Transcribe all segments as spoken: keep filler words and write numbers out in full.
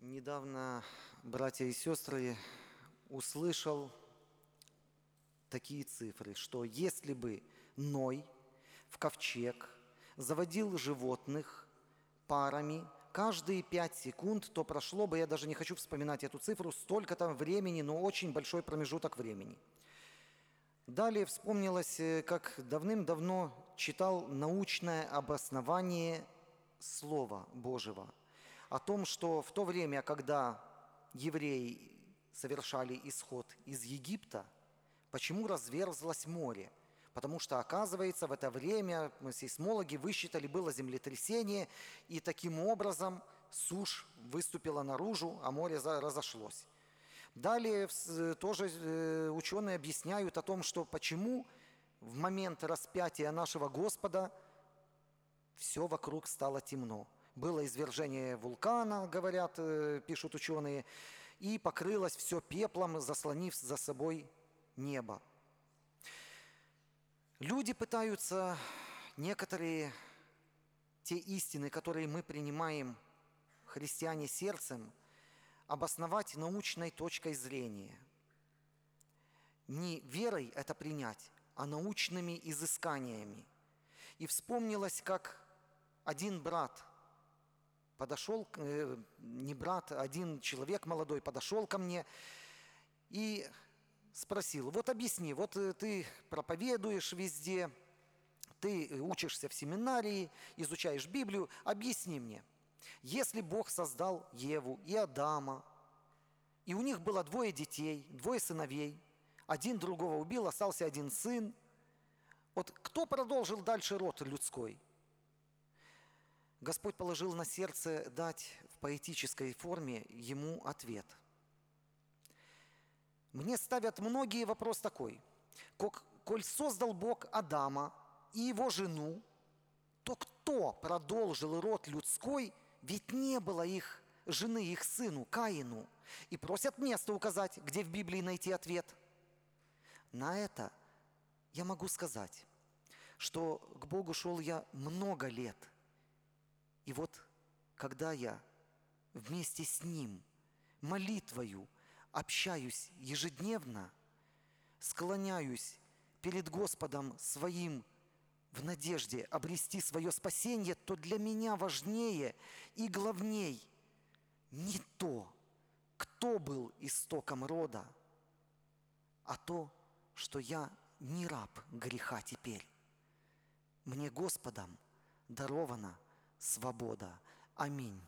Недавно, братья и сестры, услышал такие цифры, что если бы Ной в ковчег заводил животных парами каждые пять секунд, то прошло бы, я даже не хочу вспоминать эту цифру, столько там времени, но очень большой промежуток времени. Далее вспомнилось, как давным-давно читал научное обоснование Слова Божьего о том, что в то время, когда евреи совершали исход из Египта, почему разверзлось море? Потому что, оказывается, в это время сейсмологи высчитали, было землетрясение, и таким образом сушь выступила наружу, а море разошлось. Далее тоже ученые объясняют о том, что почему в момент распятия нашего Господа все вокруг стало темно. Было извержение вулкана, говорят, пишут ученые, и покрылось все пеплом, заслонив за собой небо. Люди пытаются некоторые те истины, которые мы принимаем, христиане, сердцем, обосновать научной точкой зрения. Не верой это принять, а научными изысканиями. И вспомнилось, как один брат подошел, не брат, один человек молодой подошел ко мне и спросил: вот объясни, вот ты проповедуешь везде, ты учишься в семинарии, изучаешь Библию, объясни мне, если Бог создал Еву и Адама, и у них было двое детей, двое сыновей, один другого убил, остался один сын, вот кто продолжил дальше род людской? Господь положил на сердце дать в поэтической форме ему ответ. Мне ставят многие вопрос такой: коль создал Бог Адама и его жену, то кто продолжил род людской, ведь не было их жены, их сыну Каину. И просят место указать, где в Библии найти ответ. На это я могу сказать, что к Богу шел я много лет. И вот когда я вместе с Ним молитвою общаюсь ежедневно, склоняюсь перед Господом своим в надежде обрести свое спасение, то для меня важнее и главней не то, кто был истоком рода, а то, что я не раб греха теперь. Мне Господом дарована свобода. Аминь.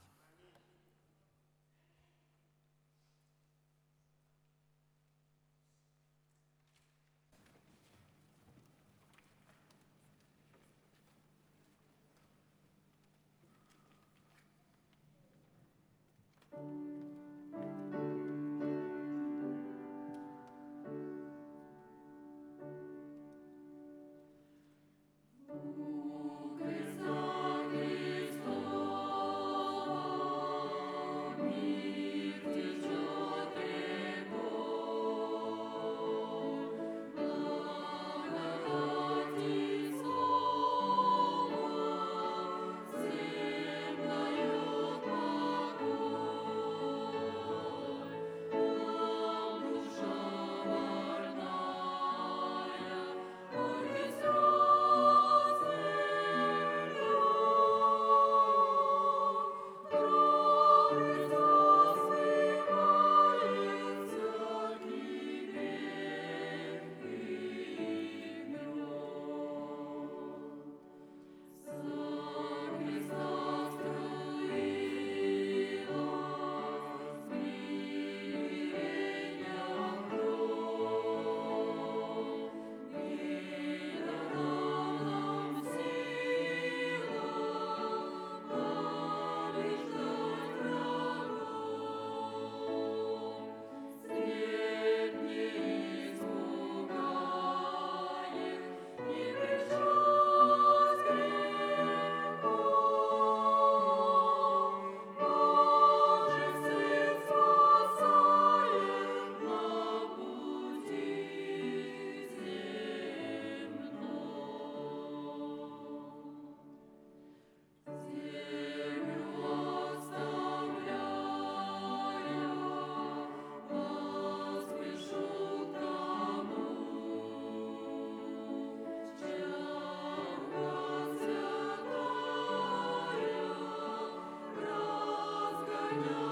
люблю.